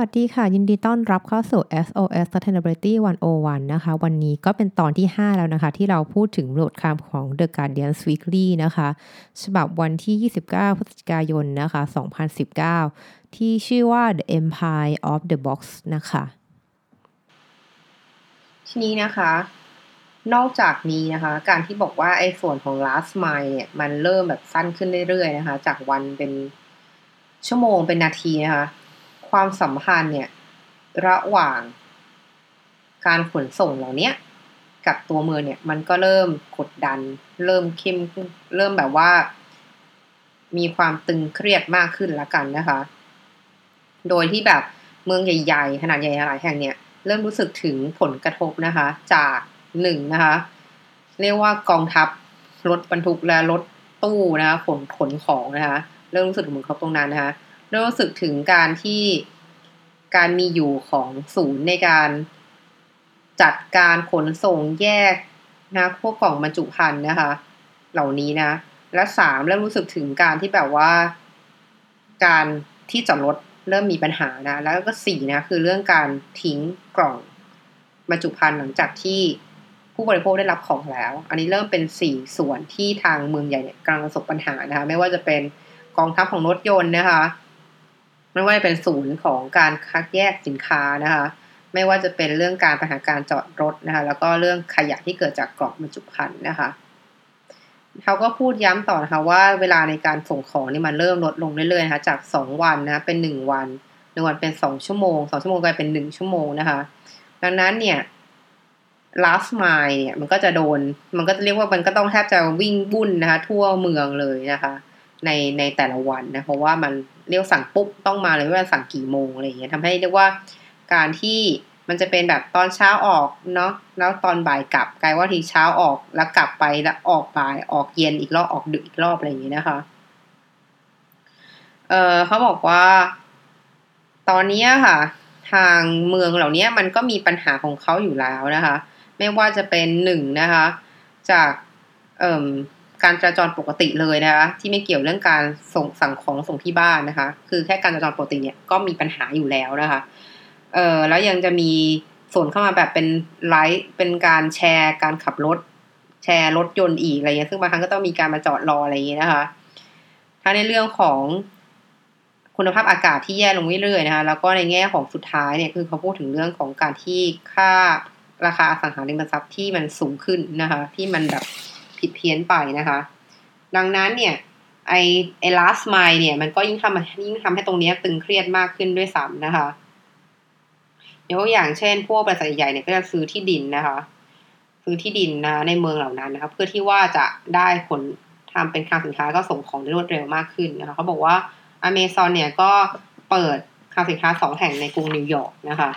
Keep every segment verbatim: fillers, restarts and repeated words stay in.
วัสดีค่ะยินดีต้อนรับเข้าสู่ เอส โอ เอส Sustainability หนึ่งศูนย์หนึ่งนะคะวันนี้ก็เป็นตอนที่ห้าแล้วนะคะที่เราพูดถึงบทความของ The Guardian Weekly นะคะฉบับวันที่ยี่สิบเก้าพฤศจิกายนนะคะสองพันสิบเก้าที่ชื่อว่า The Empire of the Box นะคะทีนี้นะคะนอกจากนี้นะคะการที่บอกว่าไอ้ส่วนของ last mile เนี่ยมันเริ่มแบบสั้นขึ้นเรื่อยๆนะคะจากวันเป็นชั่วโมงเป็นนาทีนะคะความสัมพันธ์เนี่ยระหว่างการขนส่งเหล่านี้กับตัวเมืองเนี่ยมันก็เริ่มกดดันเริ่มเข้มขึ้นเริ่มแบบว่ามีความตึงเครียดมากขึ้นละกันนะคะโดยที่แบบเมืองใหญ่ๆขนาดใหญ่หลายแห่งเนี่ยเริ่มรู้สึกถึงผลกระทบนะคะจากหนึ่งนะคะเรียกว่ากองทัพรถบรรทุกและรถตู้นะคะขนขนของนะคะเริ่มรู้สึกถึงผลกระทบตรงนั้นนะคะเริ่มรู้สึกถึงการที่การมีอยู่ของศูนย์ในการจัดการขนส่งแยกนะพวกกล่องบรรจุภัณฑ์นะคะเหล่านี้นะและสามเริ่มรู้สึกถึงการที่แบบว่าการที่จอดรถเริ่มมีปัญหานะแล้วก็สี่นะคือเรื่องการทิ้งกล่องบรรจุภัณฑ์หลังจากที่ผู้บริโภคได้รับของแล้วอันนี้เริ่มเป็นสี่ส่วนที่ทางเมืองใหญ่เนี่ยกำลังประสบปัญหานะคะไม่ว่าจะเป็นกองทัพของรถยนต์นะคะไม่ว่าจะเป็นศูนย์ของการคัดแยกสินค้านะคะไม่ว่าจะเป็นเรื่องการปัญหาการจอดรถนะคะแล้วก็เรื่องขยะที่เกิดจากกล่องบรรจุภัณฑ์นะคะเขาก็พูดย้ำต่อนะคะว่าเวลาในการส่งของนี่มันเริ่มลดลงเรื่อยๆนะคะจากสองวันนะเป็นหนึ่งวันหนึ่งวันเป็นสองชั่วโมงสองชั่วโมงกลายเป็นหนึ่งชั่วโมงนะคะดังนั้นเนี่ย last mile เนี่ยมันก็จะโดนมันก็จะเรียกว่ามันก็ต้องแทบจะวิ่งวุ่นนะคะทั่วเมืองเลยนะคะในในแต่ละวันนะเพราะว่ามันเรียกสั่งปุ๊บต้องมาเลยว่าสั่งกี่โมงอะไรอย่างเงี้ยทำให้เรียกว่าการที่มันจะเป็นแบบตอนเช้าออกเนาะแล้วตอนบ่ายกลับกลายว่าทีเช้าออกแล้วกลับไปแล้วออกบ่ายออกเย็นอีกรอบออกดึกอีกรอบอะไรอย่างงี้นะคะเอ่อเขาบอกว่าตอนนี้ค่ะทางเมืองเหล่านี้มันก็มีปัญหาของเขาอยู่แล้วนะคะไม่ว่าจะเป็นหนึ่งนะคะจากเอ่อการจราจรปกติเลยนะคะที่ไม่เกี่ยวเรื่องการส่งสั่งของส่งที่บ้านนะคะคือแค่การจราจรปกติเนี่ยก็มีปัญหาอยู่แล้วนะคะเอ่อแล้วยังจะมีส่วนเข้ามาแบบเป็นไลฟ์เป็นการแชร์การขับรถแชร์รถยนต์อีกอะไรเงี้ยซึ่งบางครั้งก็ต้องมีการมาจอดรออะไรอย่างงี้นะคะถ้าในเรื่องของคุณภาพอากาศที่แย่ลงเรื่อยๆนะคะแล้วก็ในแง่ของสุดท้ายเนี่ยคือเขาพูดถึงเรื่องของการที่ค่าราคาอสังหาริมทรัพย์ที่มันสูงขึ้นนะคะที่มันแบบผิดเพี้ยนไปนะคะดังนั้นเนี่ยไอ้ไอ้ last mile เนี่ยมันก็ยิ่งทำยิ่งทำให้ตรงนี้ตึงเครียดมากขึ้นด้วยซ้ำนะคะยกตัวอย่างเช่นพวกบริษัทใหญ่ๆเนี่ยก็จะซื้อที่ดินนะคะซื้อที่ดินนะในเมืองเหล่านั้นนะคะเพื่อที่ว่าจะได้ขนทำเป็นคลังสินค้าก็ส่งของได้รวดเร็วมากขึ้นนะคะเขาบอกว่า Amazon เนี่ยก็เปิดคลังสินค้าสองแห่งในกรุงนิวยอร์กนะคะ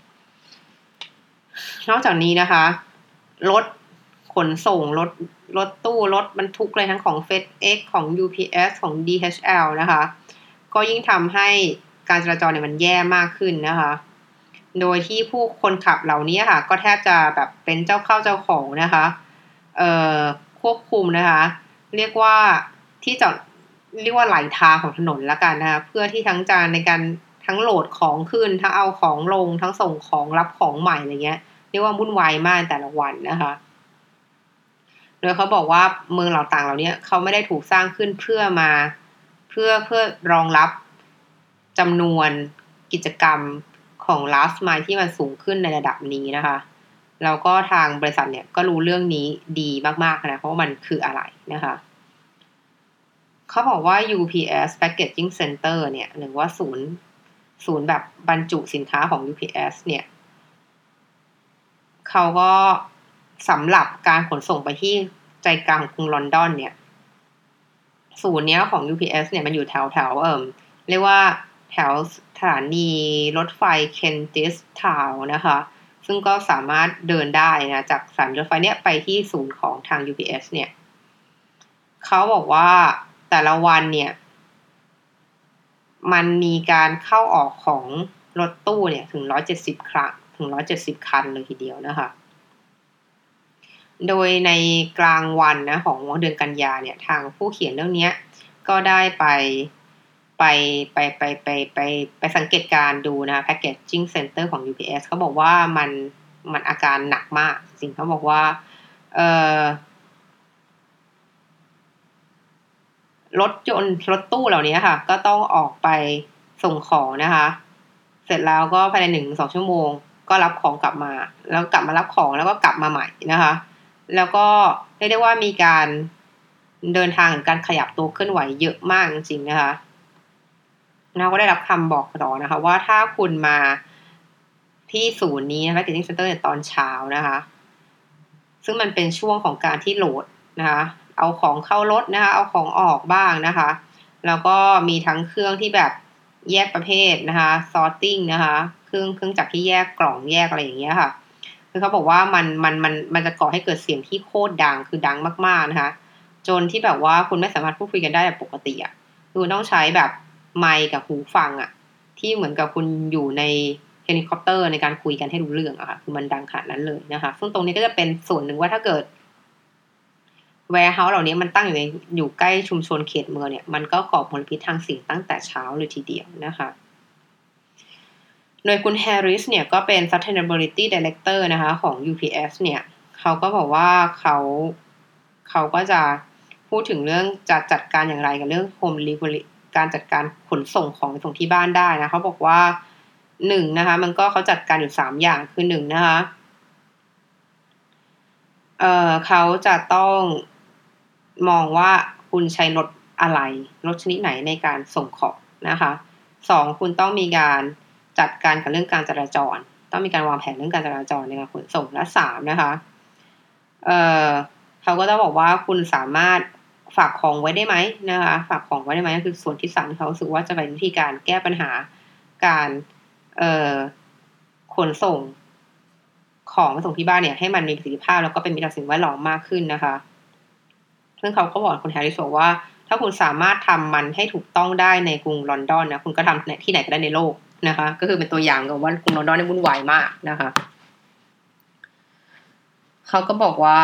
นอกจากนี้นะคะรถขนส่งรถรถตู้รถบรรทุกอะไรทั้งของ FedEx ของ ยู พี เอส ของ ดี เอช แอล นะคะก็ยิ่งทำให้การจราจรเนี่ยมันแย่มากขึ้นนะคะโดยที่ผู้คนขับเหล่านี้ค่ะก็แทบจะแบบเป็นเจ้าเข้าเจ้าของนะคะเอ่อควบคุมนะคะเรียกว่าที่จอดเรียกว่าไหลทางของถนนละกันนะคะเพื่อที่ทั้งจะในการทั้งโหลดของขึ้นทั้งเอาของลงทั้งส่งของรับของใหม่อะไรเงี้ยเรียกว่าวุ่นวายมากแต่ละวันนะคะโดยเขาบอกว่าเมืองเหล่าต่างเหล่านี้เขาไม่ได้ถูกสร้างขึ้นเพื่อมาเพื่อเพื่อรองรับจำนวนกิจกรรมของ last mile ที่มันสูงขึ้นในระดับนี้นะคะแล้วก็ทางบริษัทเนี่ยก็รู้เรื่องนี้ดีมากๆนะเพราะว่ามันคืออะไรนะคะเขาบอกว่า ยู พี เอส Packaging Center เนี่ยหรือว่าศูนย์ศูนย์แบบบรรจุสินค้าของ ยู พี เอส เนี่ยเขาก็สำหรับการขนส่งไปที่ใจกลางของกรุงลอนดอนเนี่ยศูนย์เนี้ยของ ยู พี เอส เนี่ยมันอยู่แถวแถวเอ่อเรียกว่าแถวสถานีรถไฟ Kentish Town นะคะซึ่งก็สามารถเดินได้นะจากสถานีรถไฟเนี่ยไปที่ศูนย์ของทาง ยู พี เอส เนี่ยเขาบอกว่าแต่ละวันเนี่ยมันมีการเข้าออกของรถตู้เนี่ยถึงหนึ่งร้อยเจ็ดสิบครั้งถึงหนึ่งร้อยเจ็ดสิบคันเลยทีเดียวนะคะโดยในกลางวันนะของเดือนกันยาเนี่ยทางผู้เขียนเรื่องนี้ก็ได้ไปไปไปไปไปไปไปสังเกตการดูนะคะ Packaging Center ของ ยู พี เอส เขาบอกว่ามันมันอาการหนักมากจริงเขาบอกว่าเอ่อรถยนต์รถตู้เหล่านี้ค่ะก็ต้องออกไปส่งของนะคะเสร็จแล้วก็ภายใน หนึ่งถึงสอง ชั่วโมงก็รับของกลับมาแล้วกลับมารับของแล้วก็กลับมาใหม่นะคะแล้วก็เรียกได้ว่ามีการเดินทางการขยับตัวเคลื่อนไหวเยอะมากจริงๆนะคะเราก็ได้รับคำบอกต่อนะคะว่าถ้าคุณมาที่ศูนย์นี้นะคะ Packaging Center ตอนเช้านะคะซึ่งมันเป็นช่วงของการที่โหลดนะคะเอาของเข้ารถนะคะเอาของออกบ้างนะคะแล้วก็มีทั้งเครื่องที่แบบแยกประเภทนะคะ sorting นะคะเครื่องเครื่องจักรที่แยกกล่องแยกอะไรอย่างเงี้ยค่ะคือเขาบอกว่ามันมันมันมันจะก่อให้เกิดเสียงที่โคตรดังคือดังมากๆนะคะจนที่แบบว่าคุณไม่สามารถพูดคุยกันได้แบบปกติอ่ะคือต้องใช้แบบไมค์กับหูฟังอ่ะที่เหมือนกับคุณอยู่ในเฮลิคอปเตอร์ในการคุยกันให้รู้เรื่องอะค่ะคือมันดังขนาดนั้นเลยนะคะซึ่งตรงนี้ก็จะเป็นส่วนหนึ่งว่าถ้าเกิด warehouse เหล่านี้มันตั้งอยู่ในอยู่ใกล้ชุมชนเขตเมืองเนี่ยมันก็ก่อมลพิษทางเสียงตั้งแต่เช้าเลยทีเดียวนะคะโดยคุณ Harris เนี่ยก็เป็น Sustainability Director นะคะของ ยู พี เอส เนี่ยเขาก็บอกว่าเขาเขาก็จะพูดถึงเรื่องจะจัดการอย่างไรกับเรื่อง home delivery การจัดการขนส่งของไปส่งที่บ้านได้นะเขาบอกว่าหนึ่งนะคะมันก็เขาจัดการอยู่สามอย่างคือหนึ่งนะคะเอ่อเขาจะต้องมองว่าคุณใช้รถอะไรรถชนิดไหนในการส่งของนะคะสองคุณต้องมีการจัดการกับเรื่องการจราจรต้องมีการวางแผนเรื่องการจราจรในการขนส่งและสามนะคะเอ่อเขาก็ต้องบอกว่าคุณสามารถฝากของไว้ได้ไหมนะคะฝากของไว้ได้ไหมก็คือส่วนที่สามที่เขารู้สึกว่าจะเป็นวิธีการแก้ปัญหาการเอ่อขนส่งของมาส่งที่บ้านเนี่ยให้มันมีประสิทธิภาพแล้วก็เป็นมิตรต่อสิ่งแวดล้อมมากขึ้นนะคะซึ่งเขาก็บอกคุณแฮร์ริสบอกว่าถ้าคุณสามารถทำมันให้ถูกต้องได้ในกรุงลอนดอนนะคุณก็ทำที่ไหนก็ได้ในโลกนะคะก็คือเป็นตัวอย่างกับว่ากรุงลอนดอนนี่วุ่นวายมากนะคะเขาก็บอกว่า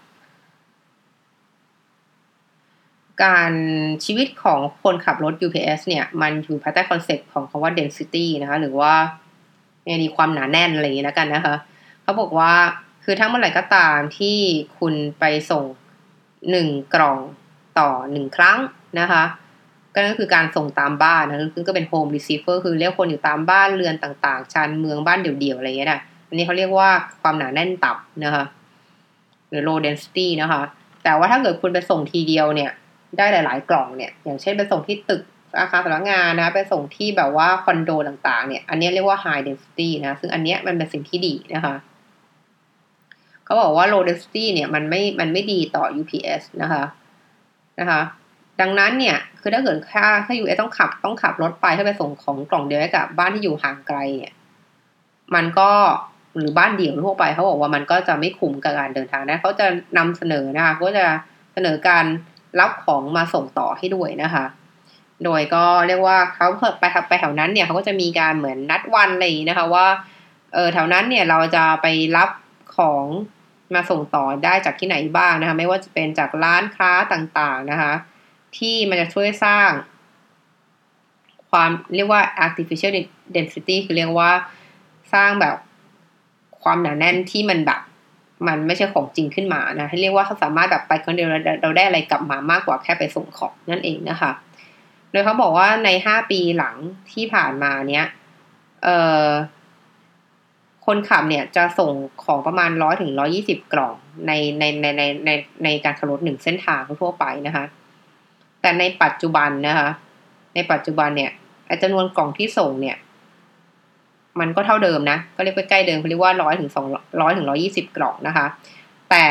การชีวิตของคนขับรถ ยู พี เอส เนี่ยมันอยู่ภายใต้คอนเซ็ปต์ของคำว่า density นะคะหรือว่าไงดีความหนาแน่นอะไรอย่างงี้แล้วกันนะคะเขาบอกว่าคือถ้าเมื่อไหร่ก็ตามที่คุณไปส่งหนึ่งกล่องต่อหนึ่งครั้งนะคะก็นั่นก็คือการส่งตามบ้านนะซึ่งก็เป็น home receiver คือเรียกคนอยู่ตามบ้านเรือนต่างๆชานเมืองบ้านเดี่ยวๆอะไรอย่างเงี้ยน่ะอันนี้เขาเรียกว่าความหนาแน่นต่ำนะคะหรือ low density นะคะแต่ว่าถ้าเกิดคุณไปส่งทีเดียวเนี่ยได้หลายๆกล่องเนี่ยอย่างเช่นไปส่งที่ตึกอาคารสำนักงานนะไปส่งที่แบบว่าคอนโดต่างๆเนี่ยอันนี้เรียกว่า high density นะซึ่งอันเนี้ยมันเป็นสิ่งที่ดีนะคะเขาบอกว่า low density เนี่ยมันไม่มันไม่ดีต่อ ยู พี เอส นะคะนะคะดังนั้นเนี่ยคือถ้าเกิดถ้าถ้า ยู เอส ต้องขับต้องขับรถไปเพื่อไปส่งของกล่องเดียวให้กับบ้านที่อยู่ห่างไกลเนี่ยมันก็หรือบ้านเดี่ยวทั่วไปเขาบอกว่ามันก็จะไม่คุ้มกับการเดินทางนะเขาจะนำเสนอนะคะก็จะเสนอการรับของมาส่งต่อให้ด้วยนะคะโดยก็เรียกว่าเขาไปไปแถวนั้นเนี่ยเขาก็จะมีการเหมือนนัดวันอะไรอย่างนี้นะคะว่าเออแถวนั้นเนี่ยเราจะไปรับของมาส่งต่อได้จากที่ไหนบ้างนะคะไม่ว่าจะเป็นจากร้านค้าต่างๆนะคะที่มันจะช่วยสร้างความเรียกว่า artificial density คือเรียกว่าสร้างแบบความหนาแน่นที่มันแบบมันไม่ใช่ของจริงขึ้นมานะให้เรียกว่าเขาสามารถแบบไปคนเดียวเราได้อะไรกลับมามากกว่าแค่ไปส่งของนั่นเองนะคะโดยเขาบอกว่าในห้าปีหลังที่ผ่านมาเนี้ยเอ่อคนขับเนี่ยจะส่งของประมาณหนึ่งร้อยถึงหนึ่งร้อยยี่สิบกล่องในในในในในในการขับรถหนึ่งเส้นทางทั่วไปนะคะแต่ในปัจจุบันนะคะในปัจจุบันเนี่ยจำนวนกล่องที่ส่งเนี่ยมันก็เท่าเดิมนะก็เรียกใกล้ๆเดิมเขาเรียกว่าหนึ่งร้อยถึงสองร้อยถึงหนึ่งร้อยยี่สิบกล่องนะคะแต่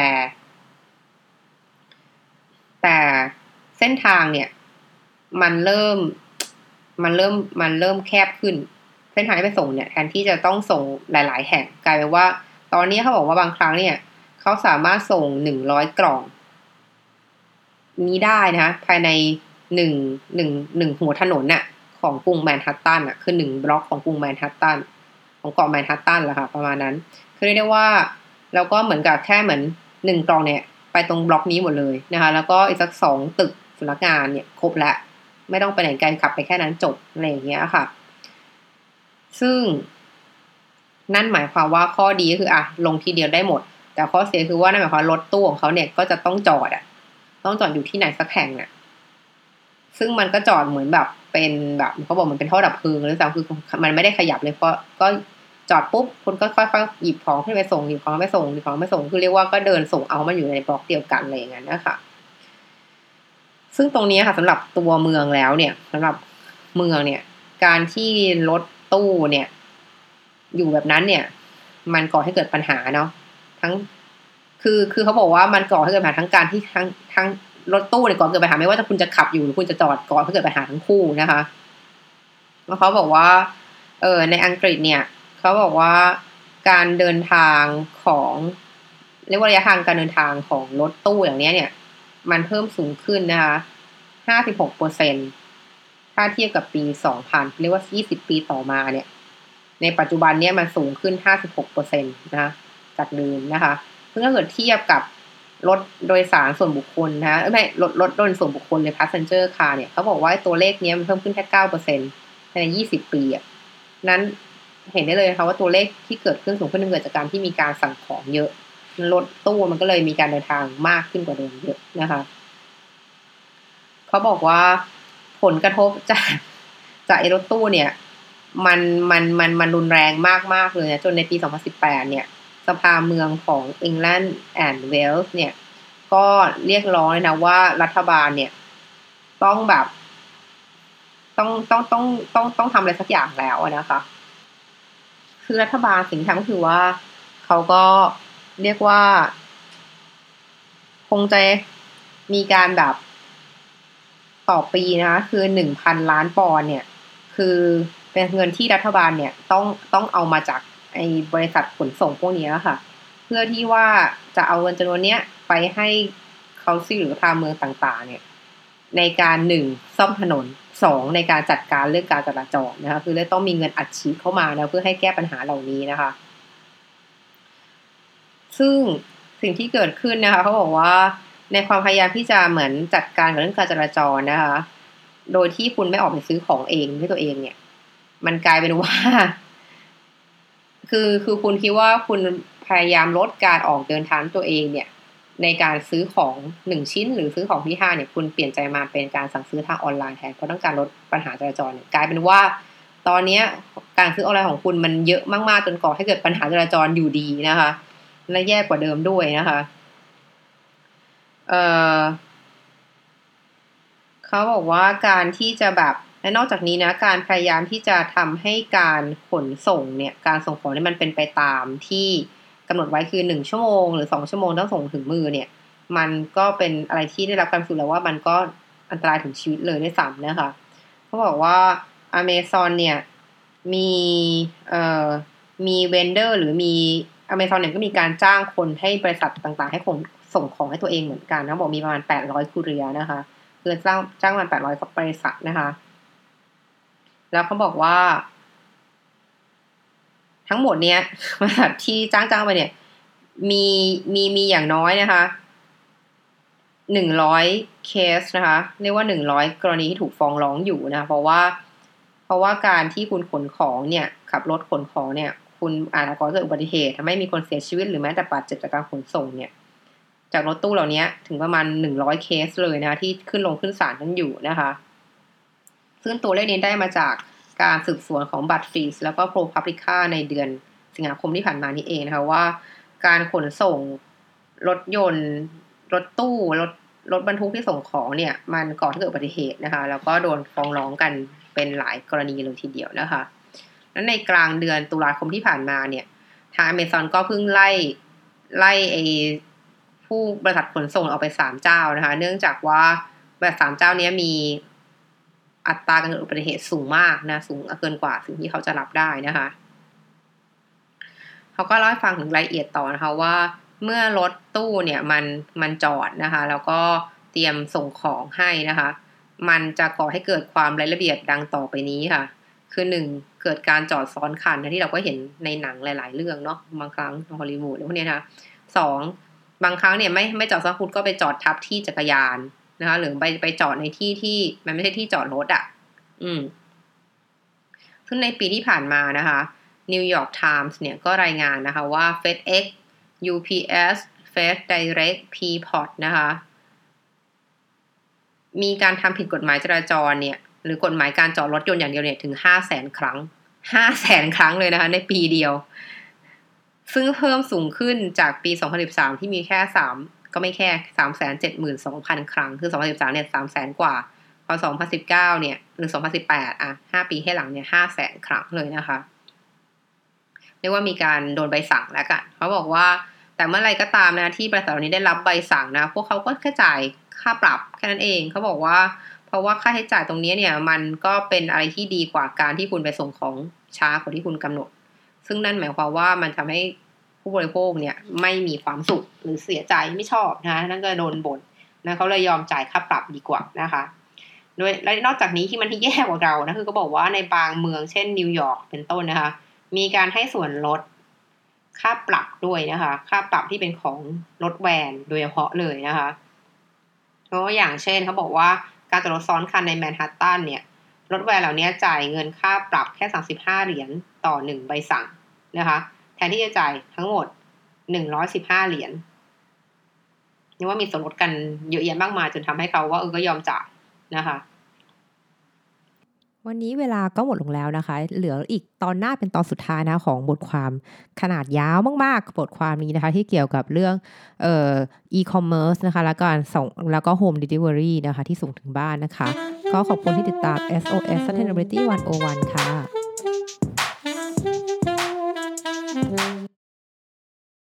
แต่เส้นทางเนี่ยมันเริ่มมันเริ่มมันเริ่มแคบขึ้นเส้นทางที่ไปส่งเนี่ยแทนที่จะต้องส่งหลายๆแห่งกลายเป็นว่าตอนนี้เขาบอกว่าบางครั้งเนี่ยเขาสามารถส่งหนึ่งร้อยกล่องนี้ได้นะคะภายในหนึ่ง หนึ่ง หนึ่งหัวถนนน่ะของกรุงแมนฮัตตันน่ะคือหนึ่งบล็อกของกรุงแมนฮัตตันของเกาะแมนฮัตตันแหละค่ะประมาณนั้นคือเรียกได้ว่าแล้วก็เหมือนกับแค่เหมือนหนึ่งกล่องเนี่ยไปตรงบล็อกนี้หมดเลยนะคะแล้วก็อีกสักสองตึกสำนักงานเนี่ยครบแล้วไม่ต้องไปไหนไกลขับไปแค่นั้นจบอะไรอย่างเงี้ยค่ะซึ่งนั่นหมายความว่าข้อดีก็คืออ่ะลงทีเดียวได้หมดแต่ข้อเสียคือว่านั่นหมายความรถตู้ของเขาเนี่ยก็จะต้องจอดอ่ะต้องจอดอยู่ที่ไหนสักแห่งน่ะซึ่งมันก็จอดเหมือนแบบเป็นแบบเขาบอกมันเป็นท่อดับเพลิงหรือสังคือมันไม่ได้ขยับเลยเพราะก็จอดปุ๊บคุณก็ค่อยๆหยิบของขึ้นไปส่งหยิบของไปส่งหยิบของไปส่งคือเรียกว่าก็เดินส่งเอามันอยู่ในบล็อกเดียวกันอะไรอย่างนั้นนะคะซึ่งตรงนี้ค่ะสำหรับตัวเมืองแล้วเนี่ยสำหรับเมืองเนี่ยการที่รถตู้เนี่ยอยู่แบบนั้นเนี่ยมันก่อให้เกิดปัญหาเนาะทั้งคือคือเขาบอกว่ามันก่อให้เกิดปัญหาทั้งการที่ทั้งทั้งรถตู้เนี่ยก่อให้เกิดปัญหาไม่ว่าจะคุณจะขับอยู่หรือคุณจะจอดก่อให้เกิดปัญหาทั้งคู่นะคะแล้วเขาบอกว่าเออในอังกฤษเนี่ยเขาบอกว่าการเดินทางของเรียกว่าระยะทางการเดินทางของรถตู้อย่างเนี้ยเนี่ยมันเพิ่มสูงขึ้นนะคะ ห้าสิบหกเปอร์เซ็นต์ ถ้าเทียบกับปี สองพัน เรียกว่ายี่สิบปีต่อมาเนี่ยในปัจจุบันเนี่ยมันสูงขึ้น ห้าสิบหกเปอร์เซ็นต์ นะคะจากเดิมนะคะซึ่งถ้าเกิดเทียบกับรถโดยสารส่วนบุคคลนะคะเอ้ยไม่รถรถโดยส่วนบุคคลเลย passenger car เนี่ยเขาบอกว่าตัวเลขเนี้ยมันเพิ่มขึ้นแค่ เก้าเปอร์เซ็นต์ ภายในยี่สิบปีอ่ะนั้นเห็นได้เลยนะคะว่าตัวเลขที่เกิดขึ้นสูงขึ้นเกิดจากการที่มีการสั่งของเยอะรถตู้มันก็เลยมีการเดินทางมากขึ้นกว่าเดิมเยอะนะคะเขาบอกว่าผลกระทบจากจากไอ้รถตู้เนี่ยมันมันมันมันรุนแรงมากๆเลยนะจนในปีสองพันสิบแปดเนี่ยสภาเมืองของ England and Wales เนี่ยก็เรียกร้องเลยนะว่ารัฐบาลเนี่ยต้องแบบต้องต้องต้องต้องต้องทำอะไรสักอย่างแล้วนะคะคือรัฐบาลสิ่งที่ทำก็คือว่าเขาก็เรียกว่าคงจะมีการแบบต่อปีนะคะคือ หนึ่งพัน ล้านปอนด์เนี่ยคือเป็นเงินที่รัฐบาลเนี่ยต้องต้องเอามาจากไอ้บริษัทขนส่งพวกนี้ค่ะเพื่อที่ว่าจะเอาเงินจำนวนเนี้ยไปให้เขาซิ่หรือทางเมืองต่างๆเนี่ยในการหนึ่งซ่อมถนนสองในการจัดการเรื่องการจราจรนะคะคือเลยต้องมีเงินอัดฉีดเข้ามานะเพื่อให้แก้ปัญหาเหล่านี้นะคะซึ่งสิ่งที่เกิดขึ้นนะคะเขาบอกว่าในความพยายามที่จะเหมือนจัดการกับเรื่องการจราจรนะคะโดยที่คุณไม่ออกไปซื้อของเองด้วยตัวเองเนี่ยมันกลายเป็นว่าคือคือคุณคิดว่าคุณพยายามลดการออกเดินทางตัวเองเนี่ยในการซื้อของหนึ่งชิ้นหรือซื้อของที่ห้างเนี่ยคุณเปลี่ยนใจมาเป็นการสั่งซื้อทางออนไลน์แทนเพราะต้องการลดปัญหาจราจรเนี่ยกลายเป็นว่าตอนนี้การซื้อออนไลน์ของคุณมันเยอะมากๆจนก่อให้เกิดปัญหาจราจรอยู่ดีนะคะและแย่กว่าเดิมด้วยนะคะเอ่อเขาบอกว่าการที่จะแบบและนอกจากนี้นะการพยายามที่จะทำให้การขนส่งเนี่ยการส่งของเนี่ยมันเป็นไปตามที่กำหนดไว้คือหนึ่งชั่วโมงหรือสองชั่วโมงต้องส่งถึงมือเนี่ยมันก็เป็นอะไรที่ได้รับการพิสูจน์แล้วว่ามันก็อันตรายถึงชีวิตเลยด้วยซ้ำนะคะเขาบอกว่า Amazon เนี่ยมีเอ่อมีเวนเดอร์หรือมี Amazon เนี่ยก็มีการจ้างคนให้บริษัทต่างๆให้คนส่งของให้ตัวเองเหมือนกันนะบอกมีประมาณแปดร้อย courier นะคะคือจ้างจ้างมาแปดร้อยบริษัทนะคะแล้วเขาบอกว่าทั้งหมดเนี้ยบริษัทที่จ้างจ้างไปเนี่ยมีมีมีอย่างน้อยนะคะหนึ่งร้อยเคสนะคะเรียกว่าหนึ่งร้อยกรณีที่ถูกฟ้องร้องอยู่นะคะเพราะว่าเพราะว่าการที่คุณขนของเนี่ยขับรถขนของเนี่ยคุณอาจจะก่อให้เกิดอุบัติเหตุทำให้มีคนเสียชีวิตหรือแม้แต่บาดเจ็บจากการขนส่งเนี่ยจากรถตู้เหล่านี้ถึงประมาณหนึ่งร้อยเคสเลยนะคะที่ขึ้นลงขึ้นศาลกันอยู่นะคะซึ่งตัวเลขนี้ได้มาจากการสืบสวนของบัตรฟีสแล้วก็โปรพับลิก้าในเดือนสิงหาคมที่ผ่านมานี้เองนะคะว่าการขนส่งรถยนต์รถตู้รถรถบรรทุกที่ส่งของเนี่ยมันก่อให้เกิดอุบัติเหตุนะคะแล้วก็โดนฟ้องร้องกันเป็นหลายกรณีเลยทีเดียวนะคะแล้วในกลางเดือนตุลาคมที่ผ่านมาเนี่ยทาง Amazon ก็เพิ่งไล่ไล่ไอ้ผู้บริษัทขนส่งออกไปสามเจ้านะคะเนื่องจากว่าบริษัทสามเจ้านี้มีอัตราการเกิดอุบัติเหตุสูงมากนะสูงเกินกว่าสิ่งที่เขาจะรับได้นะคะเขาก็เล่าให้ฟังถึงรายละเอียดต่อนะคะว่าเมื่อรถตู้เนี่ยมันมันจอดนะคะแล้วก็เตรียมส่งของให้นะคะมันจะก่อให้เกิดความไร้ระเบียบดังต่อไปนี้ค่ะคือหนึ่งเกิดการจอดซ้อนคันนะที่เราก็เห็นในหนังหลายๆเรื่องเนาะบางครั้งในฮอลลีวูดพวกนี้นะคะสองบางครั้งเนี่ยไม่ไม่จอดซ้อนคุณก็ไปจอดทับที่จักรยานนะคะหรือไปไปจอดในที่ที่มันไม่ใช่ที่จอดรถอ่ะอืมซึ่งในปีที่ผ่านมานะคะ New York Times เนี่ยก็รายงานนะคะว่า FedEx ยู พี เอส FedDirect Peapod นะคะมีการทำผิดกฎหมายจราจรเนี่ยหรือกฎหมายการจอดรถยนต์อย่างเดียวเนี่ยถึง ห้าแสน ครั้ง ห้าแสน ครั้งเลยนะคะในปีเดียวซึ่งเพิ่มสูงขึ้นจากปีสองพันสิบสามที่มีแค่3ก็ไม่แค่ สามแสนเจ็ดหมื่นสองพัน ครั้งคือสองพันสิบสามเนี่ย สามแสน กว่าพอสองพันสิบเก้าเนี่ยหรือสองพันสิบแปดอ่ะห้าปีให้หลังเนี่ย ห้าแสน ครั้งเลยนะคะเรียกว่ามีการโดนใบสั่งแล้วกันเขาบอกว่าแต่เมื่อไรก็ตามนะที่บริษัทเหล่านี้ได้รับใบสั่งนะพวกเขาก็แค่จ่ายค่าปรับแค่นั้นเองเขาบอกว่าเพราะว่าค่าใช้จ่ายตรงนี้เนี่ยมันก็เป็นอะไรที่ดีกว่าการที่คุณไปส่งของช้ากว่าที่คุณกำหนดซึ่งนั่นหมายความว่ามันทำให้ผู้บริโภคเนี่ยไม่มีความสุขหรือเสียใจไม่ชอบนะนั่นก็โดนบ่นนะเขาเลยยอมจ่ายค่าปรับดีกว่านะคะโดยและนอกจากนี้ที่มันที่แย่กว่าเรานะคือก็บอกว่าในบางเมืองเช่นนิวยอร์กเป็นต้นนะคะมีการให้ส่วนลดค่าปรับด้วยนะคะค่าปรับที่เป็นของรถแวนโดยเฉพาะเลยนะคะเพราะอย่างเช่นเขาบอกว่าการจอดรถซ้อนคันในแมนฮัตตันเนี่ยรถแวนเหล่านี้จ่ายเงินค่าปรับแค่สามสิบห้าเหรียญต่อหนึ่งใบสั่งนะคะแทนที่จะจ่ายทั้งหมดหนึ่งร้อยสิบห้าเหรียญนี่ว่ามีส่วนลดกันเยอะแยะมากมายจนทำให้เขาว่าเออก็ยอมจ่ายนะคะวันนี้เวลาก็หมดลงแล้วนะคะเหลืออีกตอนหน้าเป็นตอนสุดท้ายนะของบทความขนาดยาวมากๆบทความนี้นะคะที่เกี่ยวกับเรื่องเอ่อ e-commerce นะคะแล้วก็ส่งแล้วก็ home delivery นะคะที่ส่งถึงบ้านนะคะก็ขอบคุณที่ติดตาม เอส โอ เอส Sustainability หนึ่งศูนย์หนึ่งค่ะ